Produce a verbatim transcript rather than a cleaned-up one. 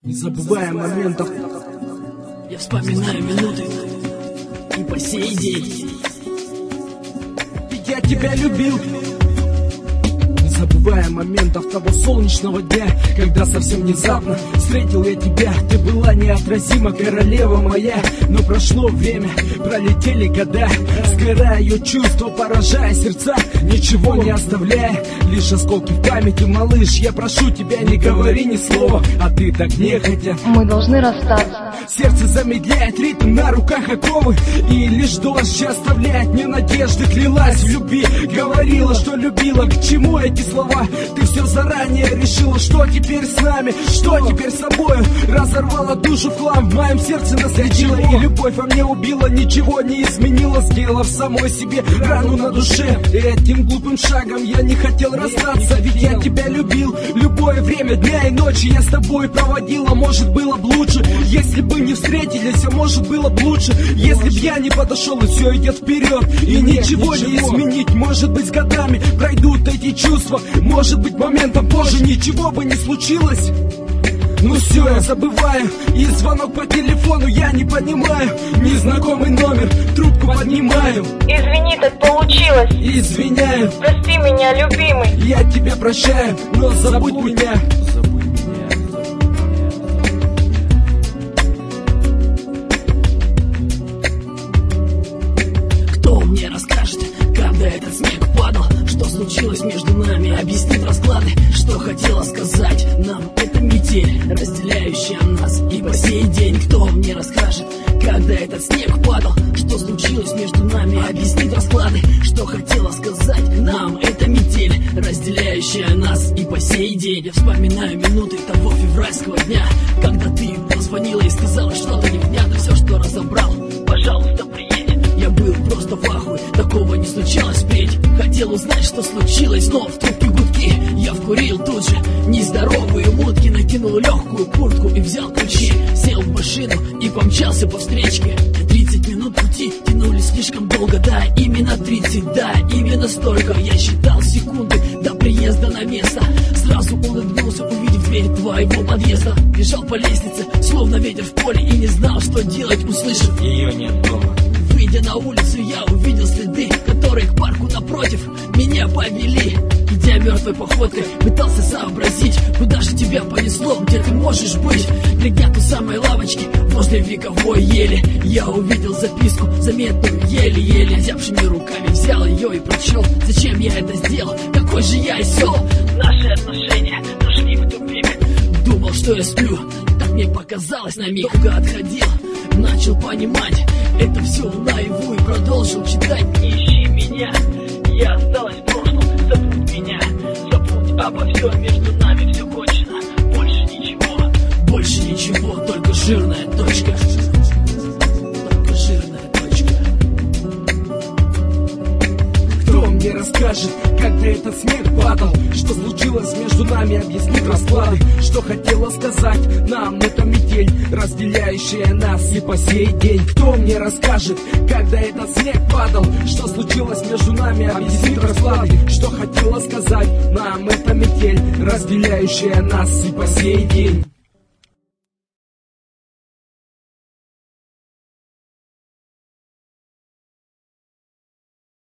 Не забывая моментов, я вспоминаю минуты и по сей день. Ведь я тебя любил. Не забывая моментов того солнечного дня, когда совсем внезапно встретил я тебя. Ты была неотразима, королева моя. Но прошло время, пролетели года, сгораю чувства, поражая сердца, ничего не оставляя, лишь осколки в памяти. Малыш, я прошу тебя, не говори ни слова, а ты так нехотя. Мы должны расстаться. Сердце замедляет ритм, на руках оковы, и лишь дождь оставляет мне надежды. Клялась в любви, говорила, что любила. К чему эти слова? Ты все заранее решила. Что теперь с нами? Что теперь с собою? Разорвала душу в хлам, в моем сердце наследила, и любовь во мне убила. Ничего не изменила, сделав самой себе рану на душе. И этим глупым шагом я не хотел расстаться, ведь я тебя любил. Любое время дня и ночи я с тобой проводила. Может, было бы лучше, если бы не встретились, а может, было бы лучше, если б я не подошел, и все идет вперед, и ничего не изменить. Может быть, с годами пройдут эти чувства, может быть, моментом позже ничего бы не случилось. Ну все, я забываю, и звонок по телефону я не понимаю. Незнакомый номер, трубку поднимаю. Извини, так получилось. Извиняю. Прости меня, любимый. Я тебя прощаю, но забудь меня. Кто мне расскажет, когда этот снег падал? Что случилось между нами? Объяснит расклады, что хотела сказать нам эта метель, разделяющая нас и по сей день. Кто мне расскажет, когда этот снег падал? Что случилось между нами? Объяснит расклады, что хотела сказать нам эта метель, разделяющая нас и по сей день. Я вспоминаю минуты того февральского дня, когда ты позвонила и сказала что-то невнятно. Все, что разобрал, пожалуйста, приедь. Я был просто в ахуе, такого не случалось впредь. Хотел узнать, что случилось, но в трубке гудки. Я вкурил тут же нездоровые мутки, накинул легкую куртку и взял ключи, сел в машину и помчался по встречке. Тридцать минут пути тянулись слишком долго, да, именно тридцать, да, именно столько. Я считал секунды до приезда на место, сразу улыбнулся, увидев дверь твоего подъезда. Бежал по лестнице, словно ветер в поле, и не знал, что делать, услышав: ее нет дома. Выйдя на улицу, я увидел следы, которые к парку напротив меня повели. Идя мертвой походкой, пытался сообразить, куда же тебя понесло, где ты можешь быть. Придя к самой лавочке возле вековой ели, я увидел записку, заметную еле-еле. Взявшими руками взял ее и прочел. Зачем я это сделал? Какой же я осел? Наши отношения зашли в тупик. Думал, что я сплю, так мне показалось на миг. Долго отходил, начал понимать, это все наяву, и продолжил читать. Не ищи меня, я осталась в прошлом, забудь меня, забудь обо всем, между нами все кончено. Больше ничего, больше ничего, только жирная точка. Только жирная точка. Кто мне расскажет, когда этот снег падал? Что случилось между нами? Объяснит расклады, что хотела сказать нам эта метель, разделяющая нас и по сей день. Кто мне расскажет, когда этот снег падал? Что случилось между нами? Объяснит расклады, что хотела сказать нам эта метель, разделяющая нас и по сей день.